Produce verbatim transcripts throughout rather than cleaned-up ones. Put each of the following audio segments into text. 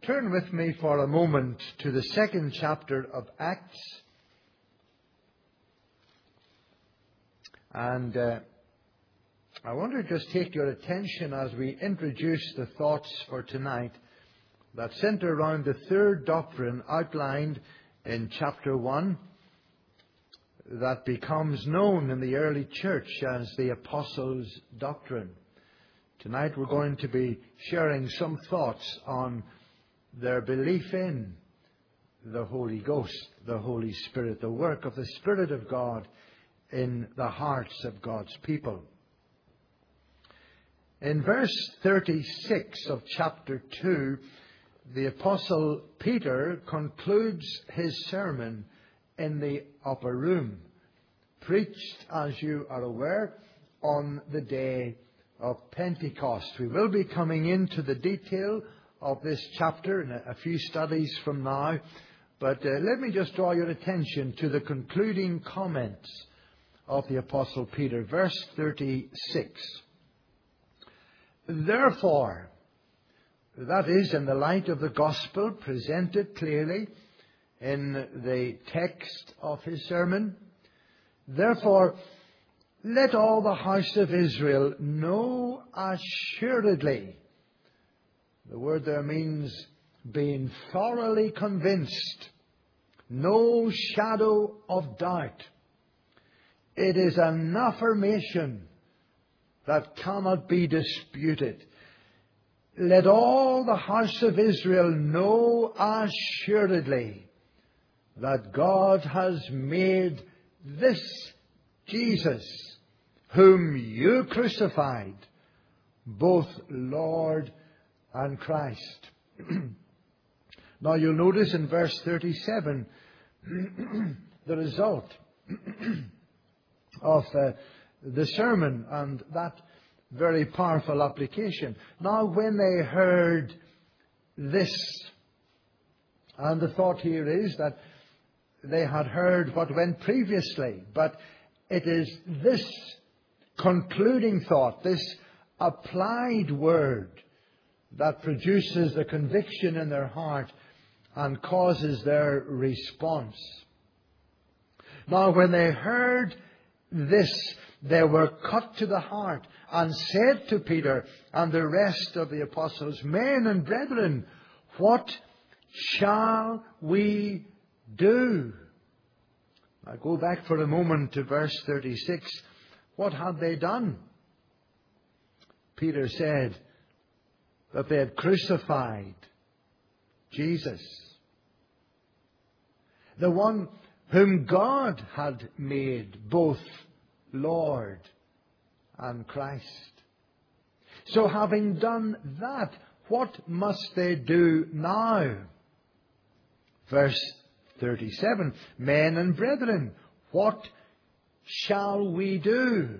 Turn with me for a moment to the second chapter of Acts. And uh, I want to just take your attention as we introduce the thoughts for tonight that centre around the third doctrine outlined in chapter one that becomes known in the early church as the Apostles' Doctrine. Tonight we're going to be sharing some thoughts on their belief in the Holy Ghost, the Holy Spirit, the work of the Spirit of God in the hearts of God's people. In verse thirty-six of chapter two, the Apostle Peter concludes his sermon in the upper room, preached, as you are aware, on the day of Pentecost. We will be coming into the detail of this chapter in a few studies from now, but uh, let me just draw your attention to the concluding comments of the Apostle Peter. Verse thirty-six. Therefore, that is, in the light of the gospel presented clearly in the text of his sermon, therefore, let all the house of Israel know assuredly. The word there means being thoroughly convinced, no shadow of doubt. It is an affirmation that cannot be disputed. Let all the house of Israel know assuredly that God has made this Jesus, whom you crucified, both Lord and Christ. Now you'll notice in verse thirty-seven the result of uh, the sermon and that very powerful application. Now when they heard this, and the thought here is that they had heard what went previously, but it is this concluding thought, this applied word, that produces a conviction in their heart and causes their response. Now when they heard this, they were cut to the heart and said to Peter and the rest of the apostles, Men and brethren, what shall we do? Now go back for a moment to verse thirty-six. What had they done? Peter said that they had crucified Jesus, the one whom God had made both Lord and Christ. So having done that, what must they do now? Verse thirty-seven, Men and brethren, what shall we do?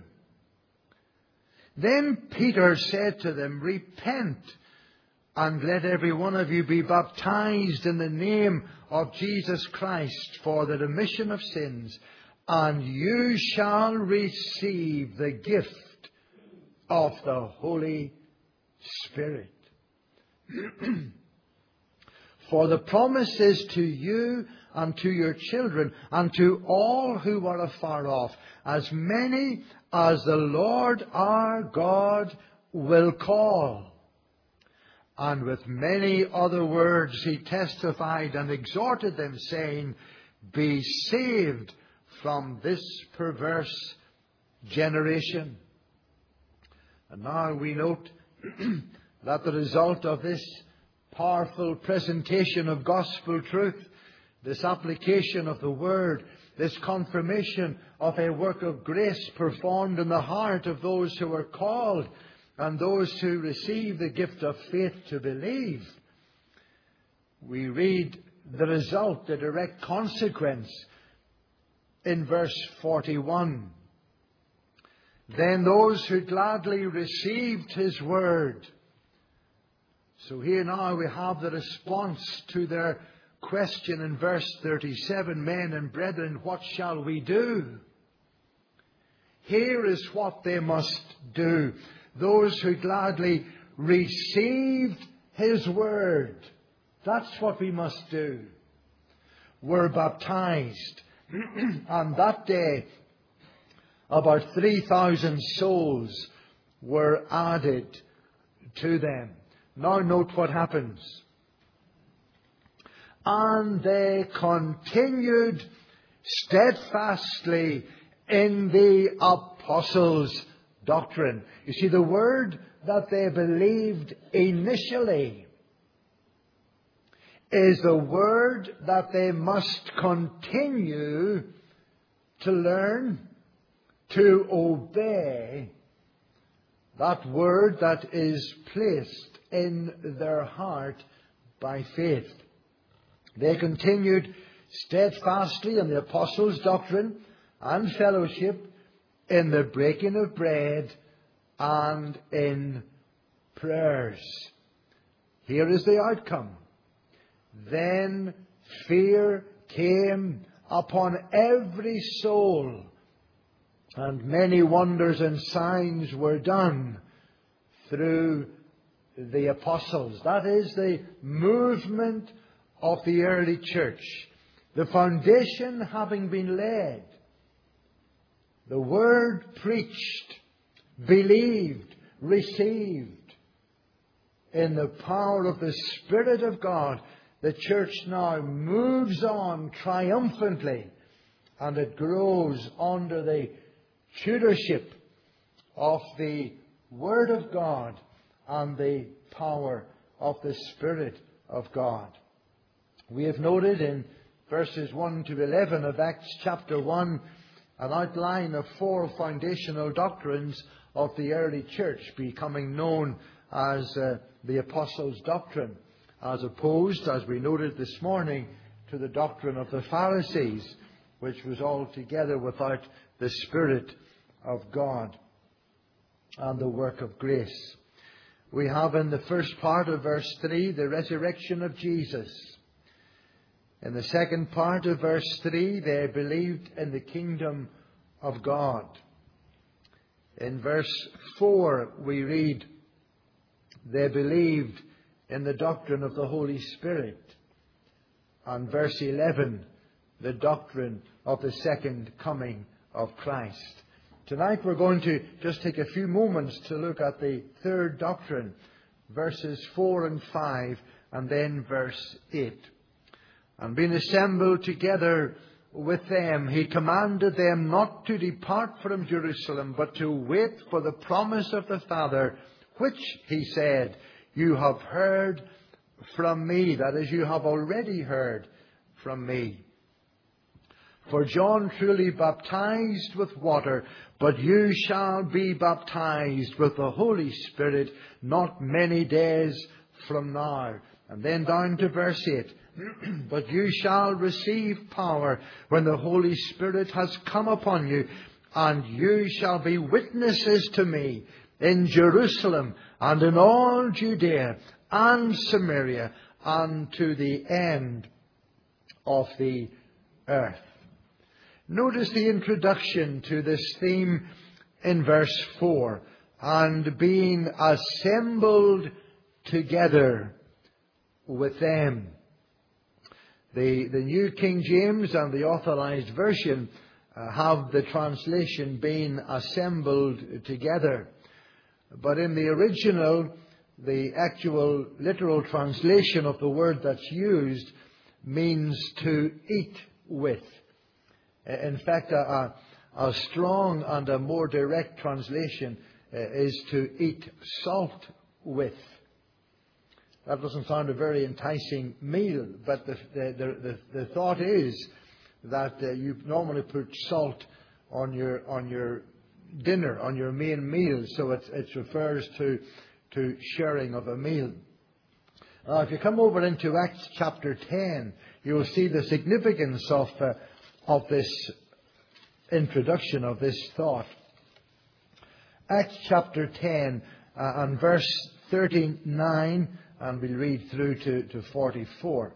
Then Peter said to them, Repent, and let every one of you be baptized in the name of Jesus Christ for the remission of sins, and you shall receive the gift of the Holy Spirit. For the promise is to you and to your children and to all who are afar off, as many as the Lord our God will call. And with many other words he testified and exhorted them, saying, Be saved from this perverse generation. And now we note that the result of this powerful presentation of gospel truth, this application of the word, this confirmation of a work of grace performed in the heart of those who are called and those who receive the gift of faith to believe, we read the result, the direct consequence, in verse forty-one. Then those who gladly received his word. So here now we have the response to their question in verse thirty-seven, Men and brethren, what shall we do? Here is what they must do. Those who gladly received his word That's what we must do. Were baptized. And that day, about three thousand souls were added to them. Now note what happens. And they continued steadfastly in the apostles' doctrine. You see, the word that they believed initially is the word that they must continue to learn, to obey, that word that is placed in their heart by faith. They continued steadfastly in the apostles' doctrine and fellowship, in the breaking of bread and in prayers. Here is the outcome. Then fear came upon every soul, and many wonders and signs were done through the apostles. That is the movement of the early church. The foundation having been laid, the word preached, believed, received, in the power of the Spirit of God, the church now moves on triumphantly, and it grows under the tutorship of the Word of God and the power of the Spirit of God. We have noted in verses one to eleven of Acts chapter one an outline of four foundational doctrines of the early church, becoming known as uh, the Apostles' doctrine, as opposed, as we noted this morning, to the doctrine of the Pharisees, which was altogether without the Spirit of God and the work of grace. We have in the first part of verse three the resurrection of Jesus. In the second part of verse three, they believed in the kingdom of God. In verse four, we read, they believed in the doctrine of the Holy Spirit. And verse eleven, the doctrine of the second coming of Christ. Tonight we're going to just take a few moments to look at the third doctrine, verses four and five, and then verse eight. And being assembled together with them, he commanded them not to depart from Jerusalem, but to wait for the promise of the Father, which, he said, you have heard from me. That is, you have already heard from me. For John truly baptized with water, but you shall be baptized with the Holy Spirit not many days from now. And then down to verse eight. But you shall receive power when the Holy Spirit has come upon you, and you shall be witnesses to me in Jerusalem and in all Judea and Samaria and to the end of the earth. Notice the introduction to this theme in verse four. And being assembled together with them. The, the New King James and the Authorized Version uh, have the translation being assembled together. But in the original, the actual literal translation of the word that's used means to eat with. In fact, a, a, a strong and a more direct translation uh, is to eat salt with. That doesn't sound a very enticing meal, but the, the, the, the thought is that uh, you normally put salt on your on your dinner, on your main meal, so it, it refers to, to sharing of a meal. Now, if you come over into Acts chapter ten, you will see the significance of, uh, of this introduction, of this thought. Acts chapter ten uh, and verse thirty-nine, and we'll read through to, to forty-four.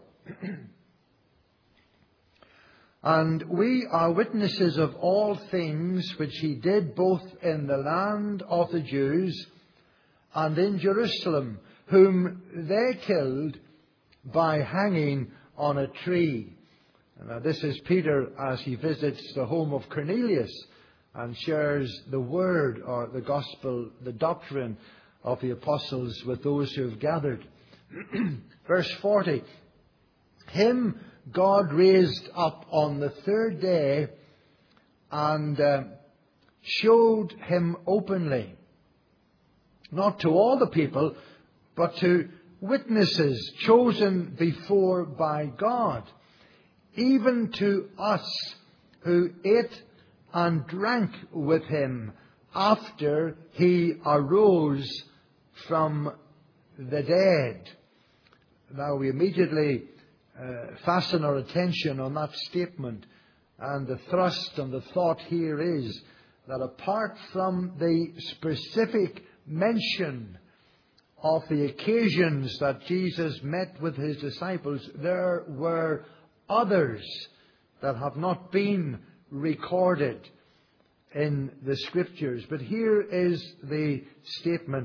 And we are witnesses of all things which he did both in the land of the Jews and in Jerusalem, whom they killed, by hanging on a tree. Now, this is Peter as he visits the home of Cornelius and shares the word or the gospel, the doctrine of the apostles with those who have gathered. Verse forty, him God raised up on the third day and uh, showed him openly, not to all the people, but to witnesses chosen before by God, even to us who ate and drank with him after he arose from the dead. Now we immediately uh, fasten our attention on that statement, and the thrust and the thought here is that apart from the specific mention of the occasions that Jesus met with his disciples, there were others that have not been recorded in the Scriptures. But here is the statement: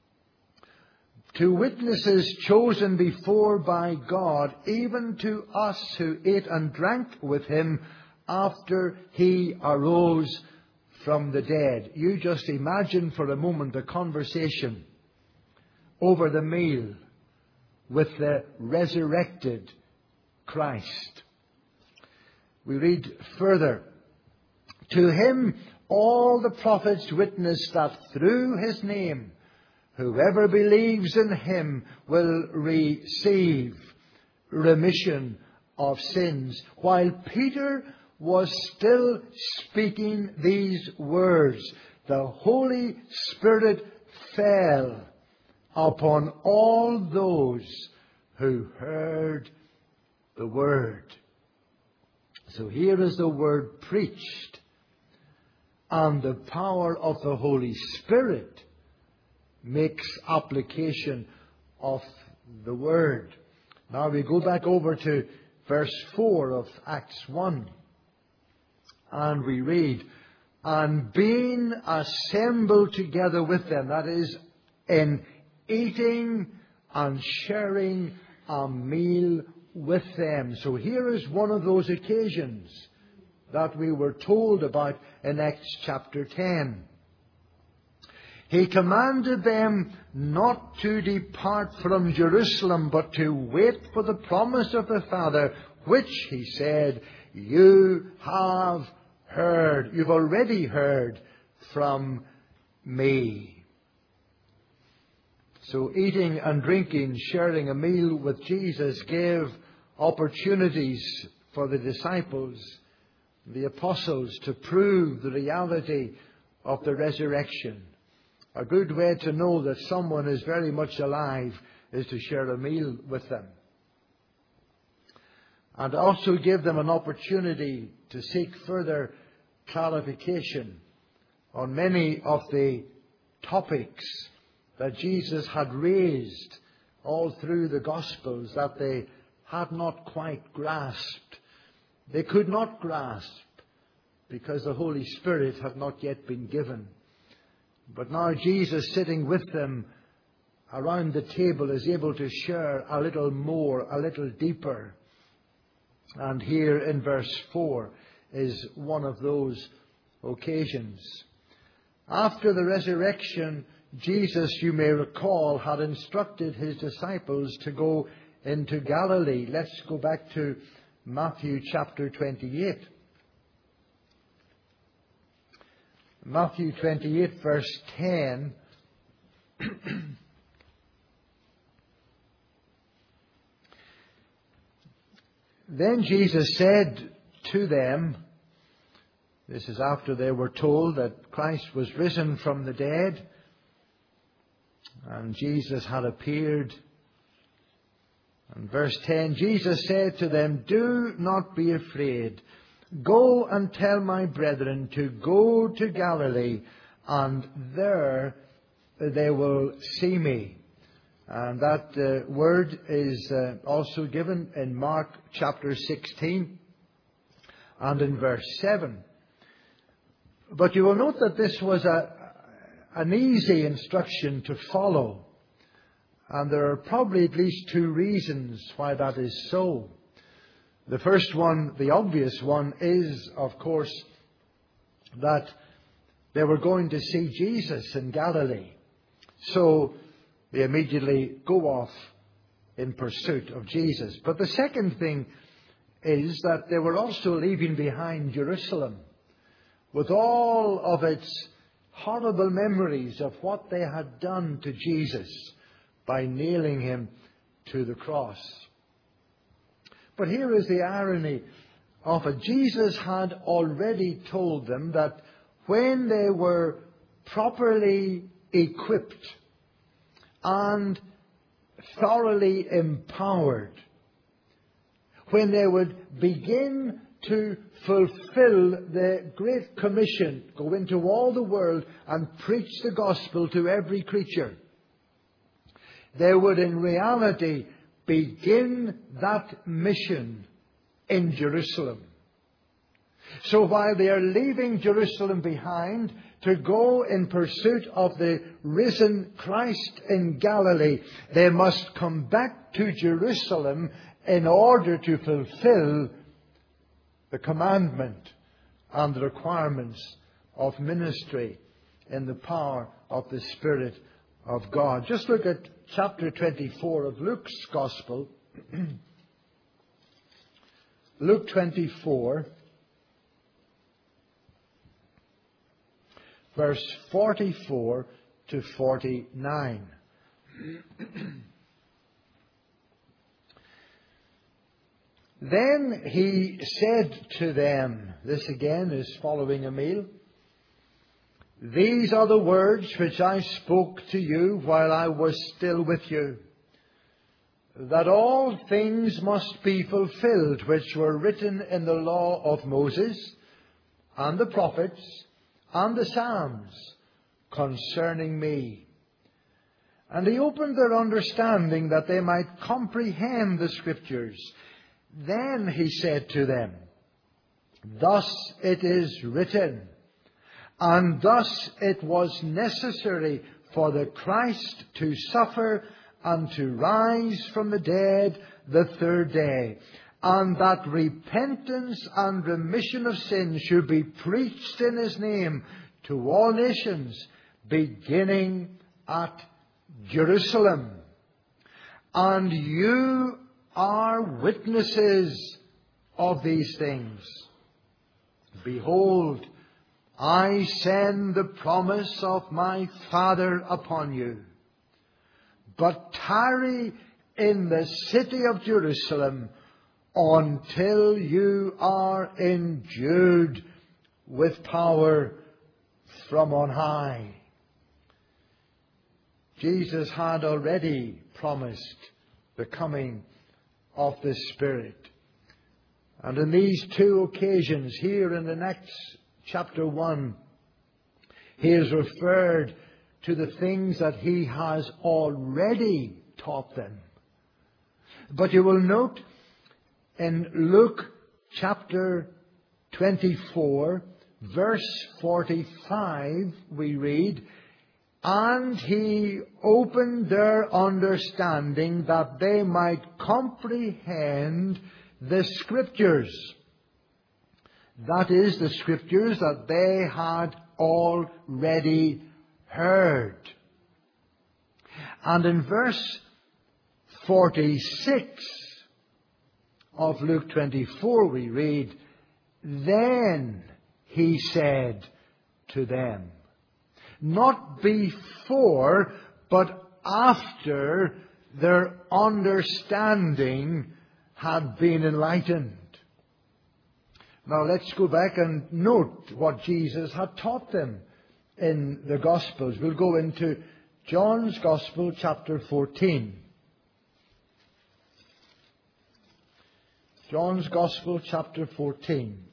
to witnesses chosen before by God, even to us who ate and drank with him after he arose from the dead. You just imagine for a moment the conversation over the meal with the resurrected Christ. We read further, to him all the prophets witness that through his name whoever believes in him will receive remission of sins. While Peter was still speaking these words, the Holy Spirit fell upon all those who heard the word. So here is the word preached, and the power of the Holy Spirit makes application of the word. Now we go back over to verse four of Acts one. And we read, and being assembled together with them, that is, in eating and sharing a meal with them. So here is one of those occasions that we were told about in Acts chapter ten. He commanded them not to depart from Jerusalem, but to wait for the promise of the Father, which, he said, you have heard. You've already heard from me. So eating and drinking, sharing a meal with Jesus gave opportunities for the disciples, the apostles, to prove the reality of the resurrection. A good way to know that someone is very much alive is to share a meal with them. And also give them an opportunity to seek further clarification on many of the topics that Jesus had raised all through the Gospels that they had not quite grasped. They could not grasp because the Holy Spirit had not yet been given. But now Jesus, sitting with them around the table, is able to share a little more, a little deeper. And here in verse four is one of those occasions. After the resurrection, Jesus, you may recall, had instructed his disciples to go into Galilee. Let's go back to Matthew chapter twenty-eight. Matthew twenty-eight, verse ten. Then Jesus said to them, this is after they were told that Christ was risen from the dead, and Jesus had appeared. And verse ten, Jesus said to them, do not be afraid. Go and tell my brethren to go to Galilee, and there they will see me. And that uh, word is uh, also given in Mark chapter sixteen and in verse seven. But you will note that this was a, an easy instruction to follow. And there are probably at least two reasons why that is so. The first one, the obvious one, is, of course, that they were going to see Jesus in Galilee. So they immediately go off in pursuit of Jesus. But the second thing is that they were also leaving behind Jerusalem with all of its horrible memories of what they had done to Jesus by nailing him to the cross. But here is the irony of it. Jesus had already told them that when they were properly equipped and thoroughly empowered, when they would begin to fulfill the Great Commission, go into all the world and preach the gospel to every creature, they would in reality begin that mission in Jerusalem. So while they are leaving Jerusalem behind to go in pursuit of the risen Christ in Galilee, they must come back to Jerusalem in order to fulfill the commandment and the requirements of ministry in the power of the Spirit of God. Just look at chapter twenty-four of Luke's Gospel. Luke twenty-four, verse forty-four to forty-nine. Then he said to them, this again is following a meal, "These are the words which I spoke to you while I was still with you, that all things must be fulfilled which were written in the law of Moses and the prophets and the Psalms concerning me." And he opened their understanding that they might comprehend the Scriptures. Then he said to them, "Thus it is written, and thus it was necessary for the Christ to suffer and to rise from the dead the third day, and that repentance and remission of sins should be preached in his name to all nations, beginning at Jerusalem. And you are witnesses of these things. Behold, I send the promise of my Father upon you. But tarry in the city of Jerusalem until you are endued with power from on high." Jesus had already promised the coming of the Spirit. And in these two occasions, here in the next chapter one, he is referred to the things that he has already taught them. But you will note in Luke chapter twenty-four, verse forty-five, we read, "And he opened their understanding that they might comprehend the Scriptures." That is, the Scriptures that they had already heard. And in verse forty-six of Luke twenty-four we read, "Then he said to them." Not before, but after their understanding had been enlightened. Now let's go back and note what Jesus had taught them in the Gospels. We'll go into John's Gospel, chapter fourteen. John's Gospel, chapter fourteen.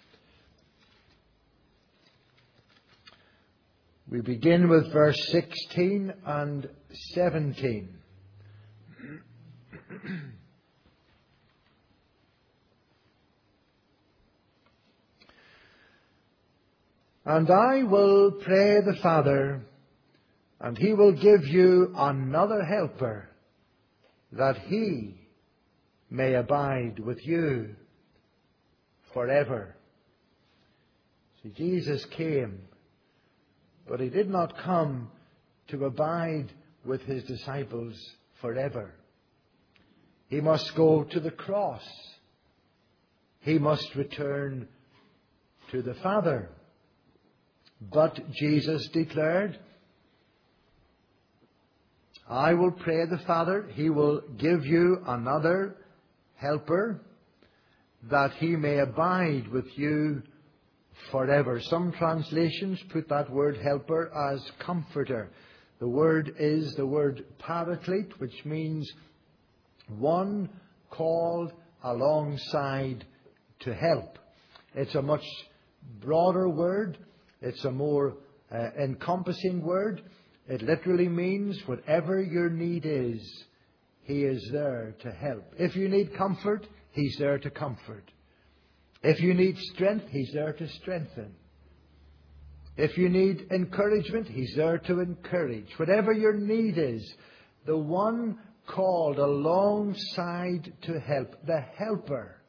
We begin with verse sixteen and seventeen. "And I will pray the Father, And He will give you another helper, that He may abide with you forever. See, Jesus came, but He did not come to abide with His disciples forever. He must go to the cross. He must return to the Father. But Jesus declared, I will pray the Father, He will give you another helper, that He may abide with you forever. Some translations put that word helper as comforter. The word is the word paraclete, which means one called alongside to help. It's a much broader word. It's a more uh, encompassing word. It literally means whatever your need is, He is there to help. If you need comfort, He's there to comfort. If you need strength, He's there to strengthen. If you need encouragement, He's there to encourage. Whatever your need is, the one called alongside to help, the helper,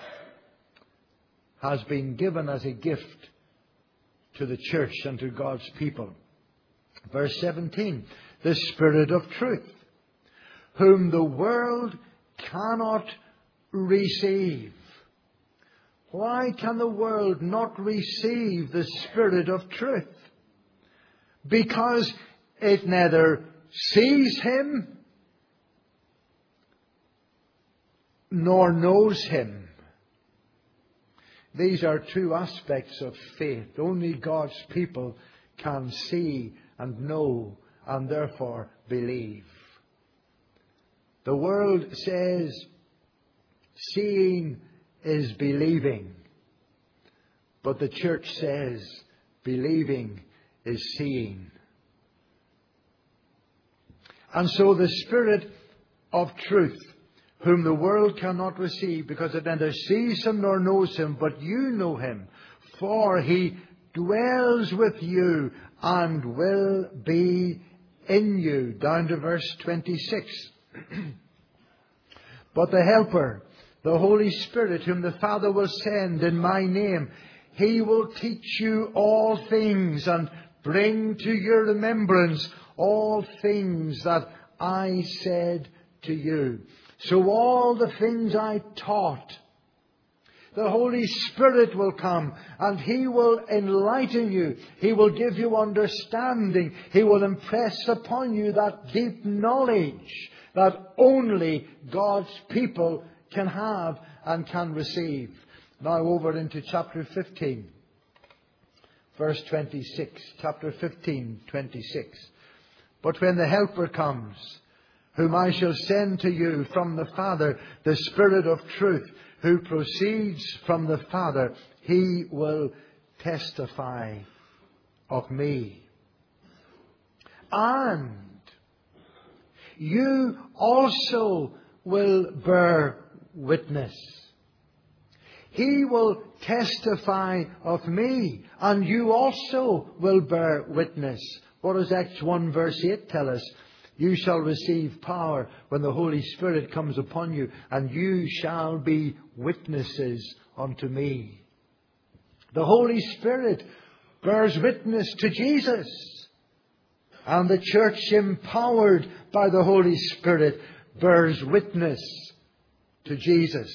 has been given as a gift to the church and to God's people. Verse seventeen, the Spirit of truth, whom the world cannot receive. Why can the world not receive the Spirit of truth? Because it neither sees Him nor knows Him. These are two aspects of faith. Only God's people can see and know and therefore believe. The world says seeing is believing, but the church says believing is seeing. And so the Spirit of truth, whom the world cannot receive, because it neither sees Him nor knows Him, but you know Him, for He dwells with you and will be in you. Down to verse twenty-six. But the Helper, the Holy Spirit, whom the Father will send in my name, He will teach you all things and bring to your remembrance all things that I said to you. So all the things I taught, the Holy Spirit will come and He will enlighten you. He will give you understanding. He will impress upon you that deep knowledge that only God's people can have and can receive. Now over into chapter fifteen, verse twenty-six. Chapter fifteen, twenty-six. But when the Helper comes, whom I shall send to you from the Father, the Spirit of truth, who proceeds from the Father, He will testify of me. And you also will bear witness. He will testify of me, and you also will bear witness. What does Acts one verse eight tell us? You shall receive power when the Holy Spirit comes upon you, and you shall be witnesses unto me. The Holy Spirit bears witness to Jesus, and the church, empowered by the Holy Spirit, bears witness to Jesus.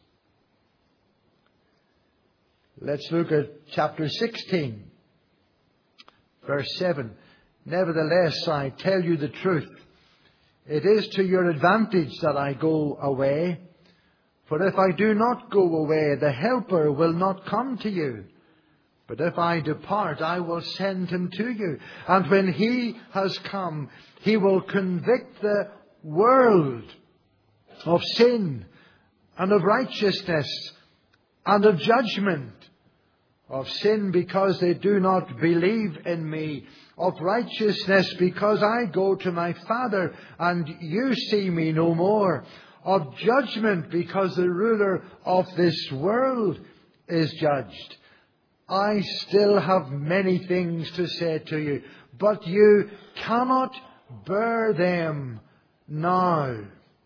Let's look at chapter sixteen, verse seven. Nevertheless, I tell you the truth. It is to your advantage that I go away. For if I do not go away, the Helper will not come to you. But if I depart, I will send Him to you. And when He has come, He will convict the world of sin and of righteousness and of judgment. Of sin, because they do not believe in me. Of righteousness, because I go to my Father and you see me no more. Of judgment, because the ruler of this world is judged. I still have many things to say to you, but you cannot bear them now.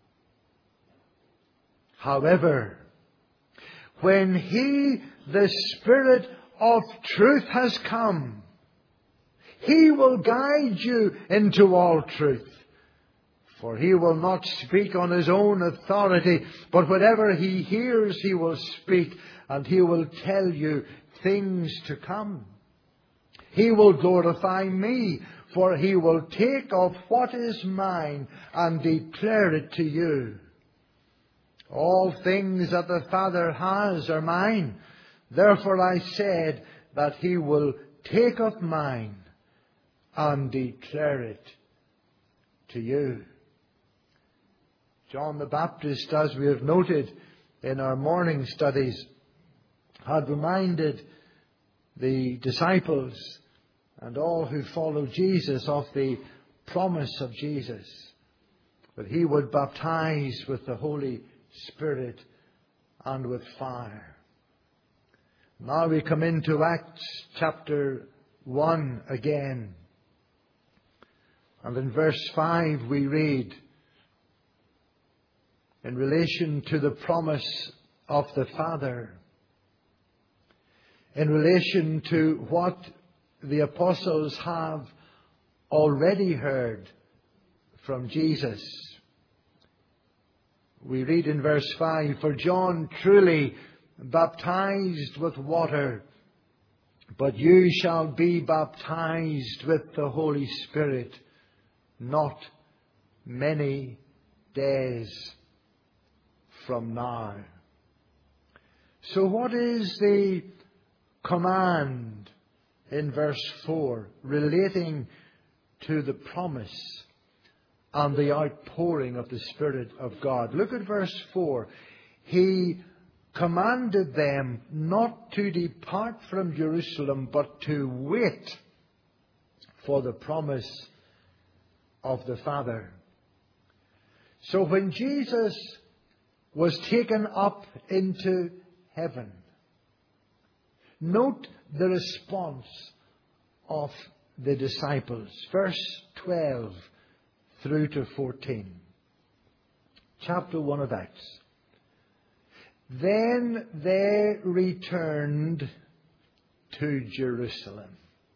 However, when He, the Spirit of truth, has come, He will guide you into all truth. For He will not speak on His own authority, but whatever He hears He will speak, and He will tell you things to come. He will glorify me, for He will take of what is mine and declare it to you. All things that the Father has are mine. Therefore I said that He will take of mine and declare it to you. John the Baptist, as we have noted in our morning studies, had reminded the disciples and all who follow Jesus of the promise of Jesus, that He would baptize with the Holy Spirit and with fire. Now we come into Acts chapter one again. And in verse five we read, in relation to the promise of the Father, in relation to what the apostles have already heard from Jesus. We read in verse five, for John truly baptized with water, but you shall be baptized with the Holy Spirit not many days from now. So what is the command in verse four relating to the promise and the outpouring of the Spirit of God? Look at verse four. He commanded them not to depart from Jerusalem, but to wait for the promise of the Father. So when Jesus was taken up into heaven, note the response of the disciples. Verse twelve through to fourteen. Chapter one of Acts. Then they returned to Jerusalem.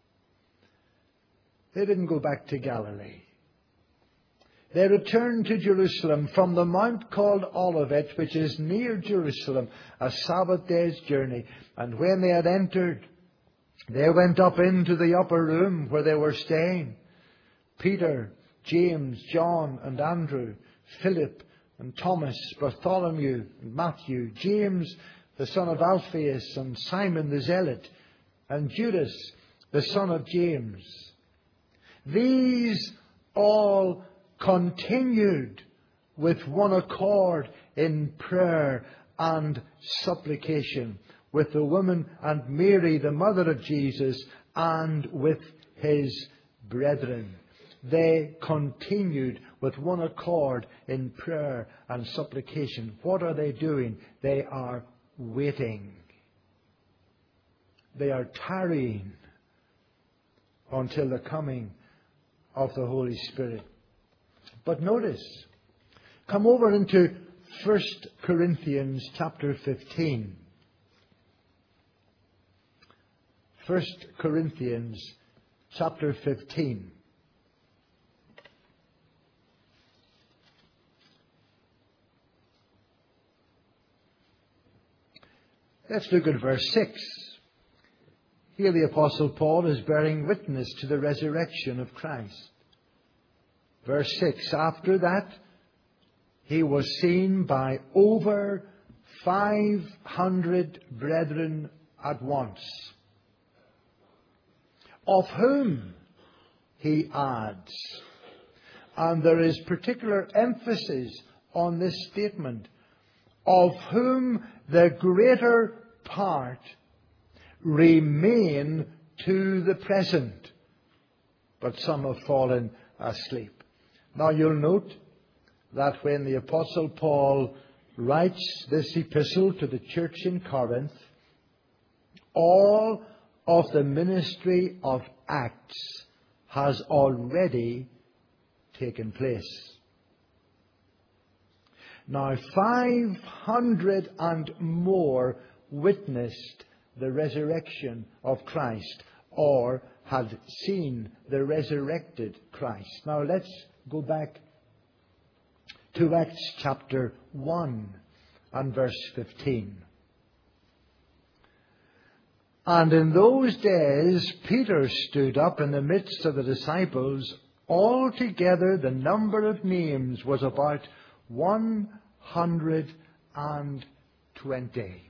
They didn't go back to Galilee. They returned to Jerusalem from the mount called Olivet, which is near Jerusalem, a Sabbath day's journey. And when they had entered, they went up into the upper room where they were staying. Peter, James, John and Andrew, Philip and Thomas, Bartholomew and Matthew, James the son of Alphaeus and Simon the Zealot, and Judas the son of James. These all continued with one accord in prayer and supplication with the woman and Mary, the mother of Jesus, and with his brethren. They continued with one accord in prayer and supplication. What are they doing? They are waiting. They are tarrying until the coming of the Holy Spirit. But notice, come over into First Corinthians chapter fifteen. First Corinthians chapter fifteen. Let's look at verse six. Here the Apostle Paul is bearing witness to the resurrection of Christ. Verse six, after that, he was seen by over five hundred brethren at once, of whom he adds, and there is particular emphasis on this statement, of whom the greater part remain to the present, but some have fallen asleep. Now you'll note that when the Apostle Paul writes this epistle to the church in Corinth, all of the ministry of Acts has already taken place. Now, five hundred and more witnessed the resurrection of Christ, or had seen the resurrected Christ. Now, let's go back to Acts chapter one and verse fifteen. And in those days, Peter stood up in the midst of the disciples. Altogether, the number of names was about one hundred twenty.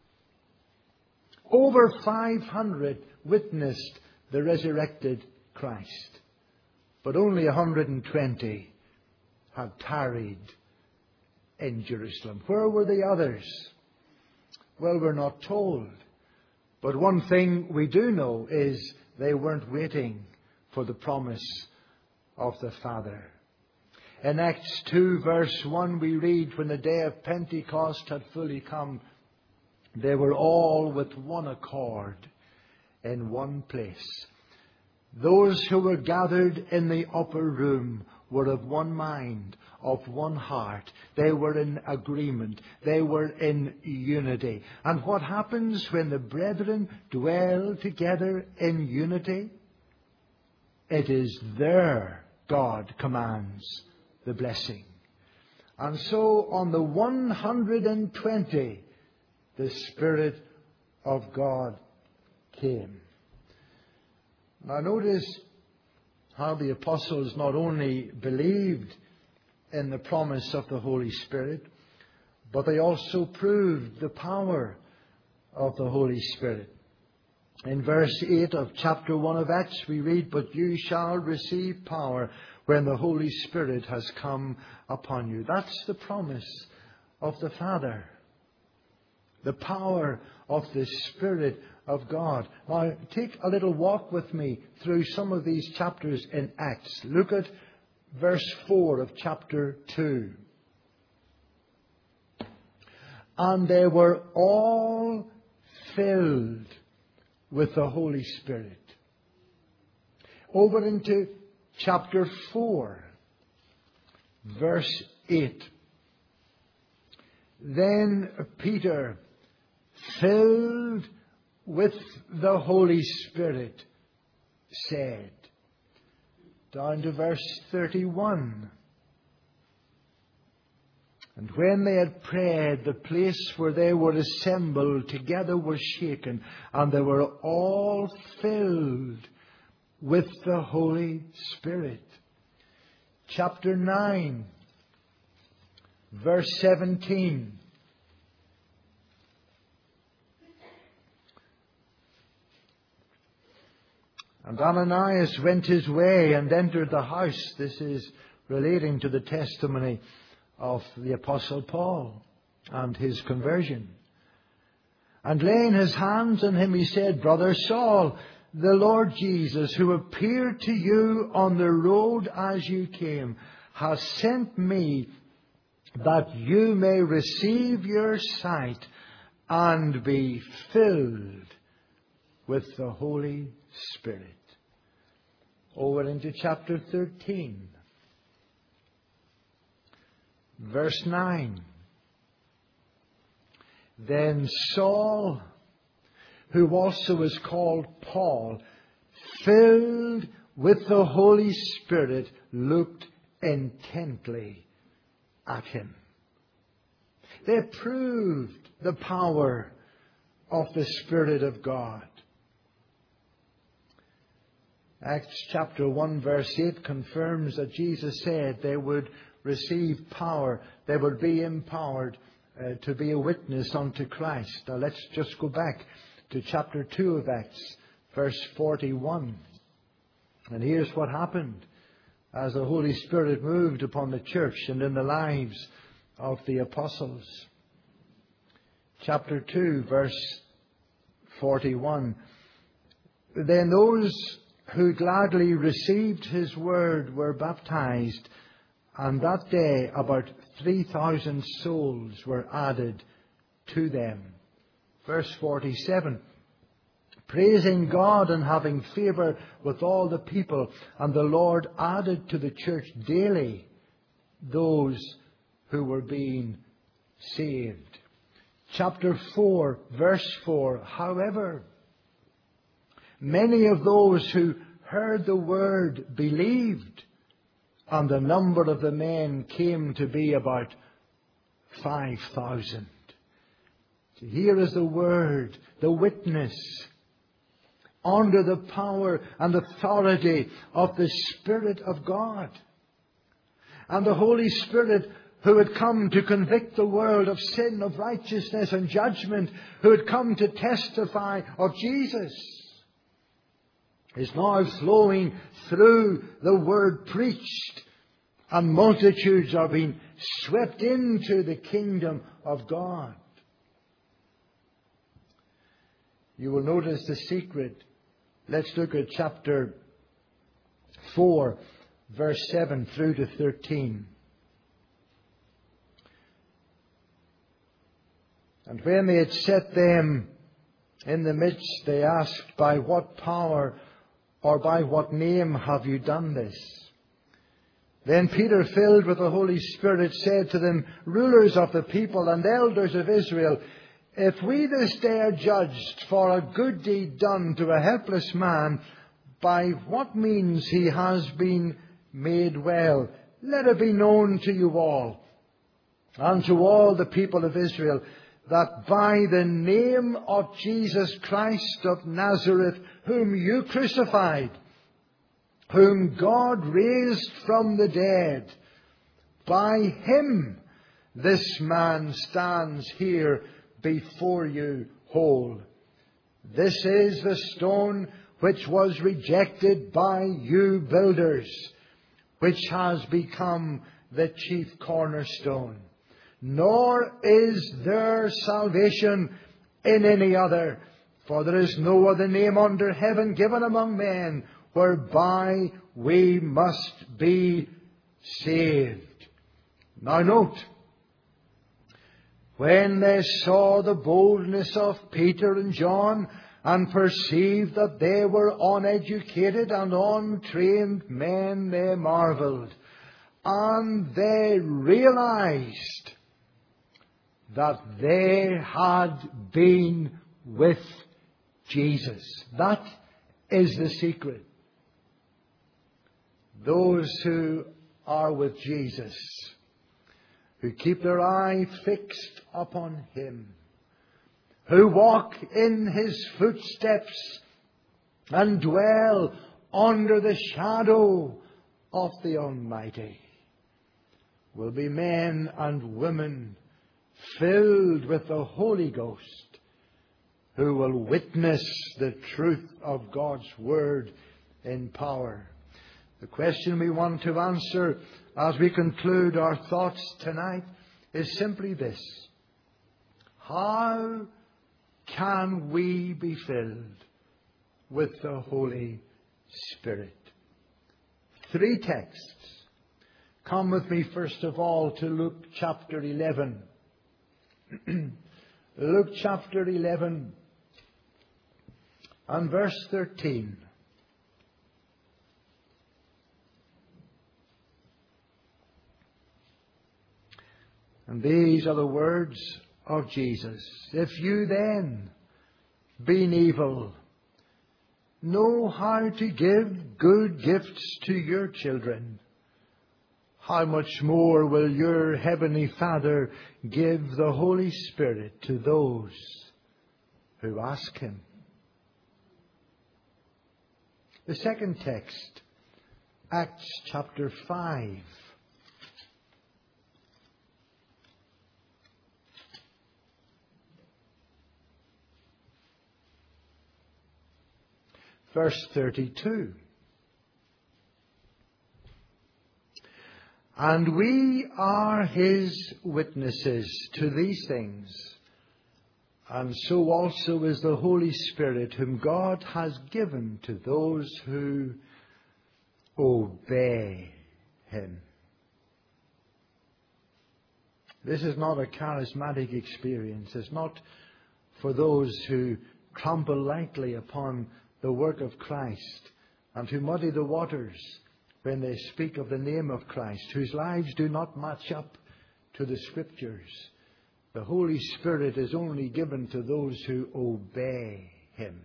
Over five hundred witnessed the resurrected Christ, but only one hundred twenty had tarried in Jerusalem. Where were the others? Well, we're not told. But one thing we do know is they weren't waiting for the promise of the Father. In Acts two verse one we read, when the day of Pentecost had fully come, they were all with one accord in one place. Those who were gathered in the upper room were of one mind, of one heart. They were in agreement. They were in unity. And what happens when the brethren dwell together in unity? It is there God commands the blessing. And so on the one hundred twenty, the Spirit of God came. Now notice how the apostles not only believed in the promise of the Holy Spirit, but they also proved the power of the Holy Spirit. In verse eight of chapter one of Acts we read, "But you shall receive power when the Holy Spirit has come upon you." That's the promise of the Father. The power of the Spirit of God. Now, take a little walk with me through some of these chapters in Acts. Look at verse four of chapter two. And they were all filled with the Holy Spirit. Over into chapter four, verse eight. Then Peter, filled with the Holy Spirit, said. Down to verse thirty-one. And when they had prayed, the place where they were assembled together was shaken, and they were all filled with the Holy Spirit. Chapter nine, verse seventeen. And Ananias went his way and entered the house. This is relating to the testimony of the Apostle Paul and his conversion. And laying his hands on him, he said, "Brother Saul, the Lord Jesus, who appeared to you on the road as you came, has sent me that you may receive your sight and be filled with the Holy Spirit." Over into chapter thirteen. Verse nine. Then Saul, who also is called Paul, filled with the Holy Spirit, looked intently at him. They proved the power of the Spirit of God. Acts chapter one verse eight confirms that Jesus said they would receive power. They would be empowered uh, to be a witness unto Christ. Now let's just go back to chapter two of Acts, verse forty-one. And here's what happened as the Holy Spirit moved upon the church and in the lives of the apostles. Chapter two, verse forty-one. Then those who gladly received his word were baptized, and that day about three thousand souls were added to them. Verse forty-seven. praising God and having favour with all the people. And the Lord added to the church daily those who were being saved. Chapter four, verse four. However, many of those who heard the word believed, and the number of the men came to be about five thousand. Here is the word, the witness, under the power and authority of the Spirit of God. And the Holy Spirit, who had come to convict the world of sin, of righteousness and judgment, who had come to testify of Jesus, is now flowing through the word preached, and multitudes are being swept into the kingdom of God. You will notice the secret. Let's look at chapter four, verse seven through to thirteen. And when they had set them in the midst, they asked, by what power or by what name have you done this? Then Peter, filled with the Holy Spirit, said to them, rulers of the people and elders of Israel, if we this day are judged for a good deed done to a helpless man, by what means he has been made well, let it be known to you all, and to all the people of Israel, that by the name of Jesus Christ of Nazareth, whom you crucified, whom God raised from the dead, by him this man stands here before you whole. This is the stone which was rejected by you builders, which has become the chief cornerstone. Nor is there salvation in any other, for there is no other name under heaven given among men whereby we must be saved. Now note, when they saw the boldness of Peter and John, and perceived that they were uneducated and untrained men, they marveled, and they realized that they had been with Jesus. That is the secret. Those who are with Jesus, who keep their eye fixed upon him, who walk in his footsteps and dwell under the shadow of the Almighty, will be men and women filled with the Holy Ghost, who will witness the truth of God's Word in power. The question we want to answer as we conclude our thoughts tonight is simply this: how can we be filled with the Holy Spirit? Three texts. Come with me first of all to Luke chapter eleven. Luke chapter eleven and verse thirteen. And these are the words of Jesus. If you then, being evil, know how to give good gifts to your children, how much more will your heavenly Father give the Holy Spirit to those who ask him? The second text, Acts chapter five. Verse thirty-two. And we are his witnesses to these things, and so also is the Holy Spirit, whom God has given to those who obey him. This is not a charismatic experience. It's not for those who trample lightly upon the work of Christ and who muddy the waters when they speak of the name of Christ, whose lives do not match up to the Scriptures. The Holy Spirit is only given to those who obey Him.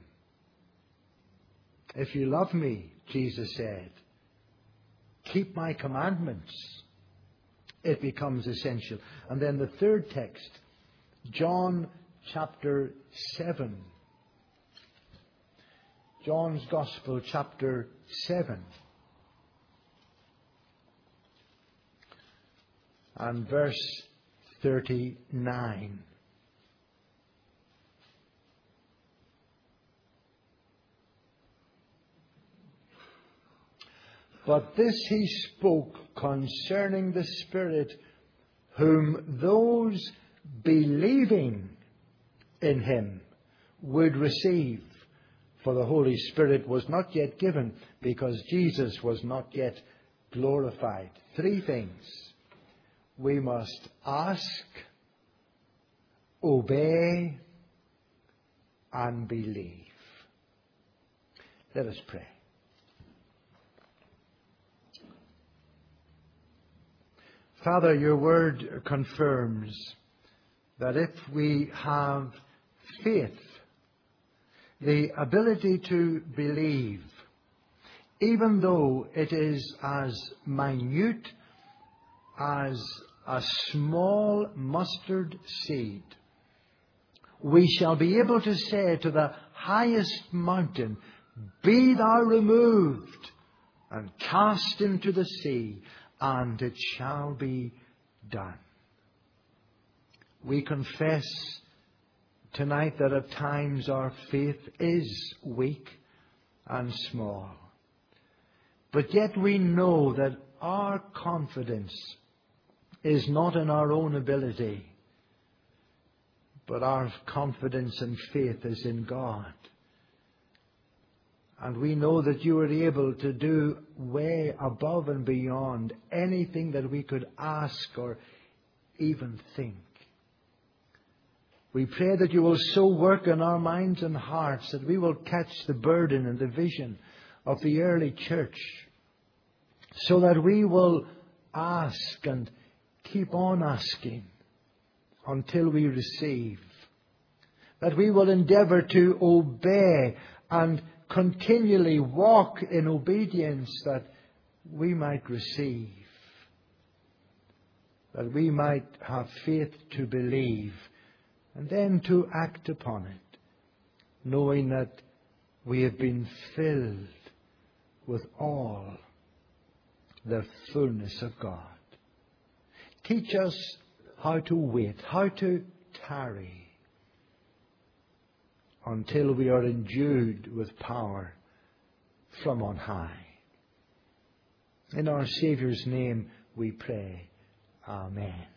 If you love me, Jesus said, keep my commandments. It becomes essential. And then the third text, John chapter seven. John's Gospel chapter seven. And verse thirty-nine. But this he spoke concerning the Spirit, whom those believing in him would receive. For the Holy Spirit was not yet given, because Jesus was not yet glorified. Three things. We must ask, obey, and believe. Let us pray. Father, your word confirms that if we have faith, the ability to believe, even though it is as minute as a small mustard seed, we shall be able to say to the highest mountain, be thou removed and cast into the sea, and it shall be done. We confess tonight that at times our faith is weak and small. But yet we know that our confidence is not in our own ability, but our confidence and faith is in God. And we know that you are able to do way above and beyond anything that we could ask or even think. We pray that you will so work in our minds and hearts that we will catch the burden and the vision of the early church, so that we will ask and keep on asking until we receive. That we will endeavour to obey and continually walk in obedience, that we might receive. That we might have faith to believe and then to act upon it, knowing that we have been filled with all the fullness of God. Teach us how to wait, how to tarry, until we are endued with power from on high. In our Saviour's name we pray. Amen.